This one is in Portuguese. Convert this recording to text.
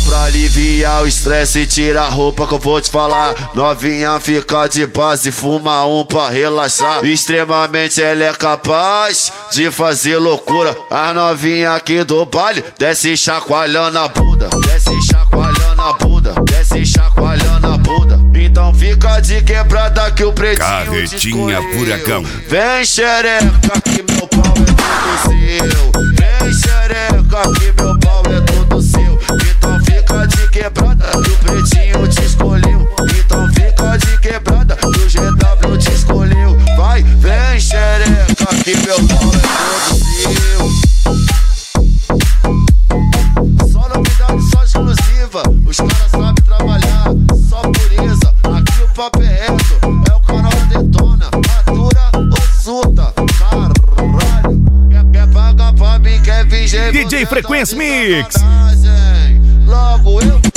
Pra aliviar o estresse, tira a roupa que eu vou te falar. Novinha fica de base, fuma um pra relaxar. Extremamente ela é capaz de fazer loucura. A novinha aqui do baile desce chacoalhando a bunda, desce chacoalhando a bunda, desce chacoalhando a bunda. Então fica de quebrada que o pretinho Carretinha Furacão. Vem xereca que meu pau é todo seu. Vem xereca que meu pau é todo seu. Então fica de quebrada que o pretinho te escolheu. Então fica de quebrada que o GW te escolheu. Vai, vem xereca que meu pau é todo seu. Só novidade, só exclusiva. Os caras sabem trabalhar, só pureza. Aqui o papo é reto, é o canal Detona. Matura ou surta, caralho. Quer pagar pra mim, quer vir DJ Frequência Mix. Logo eu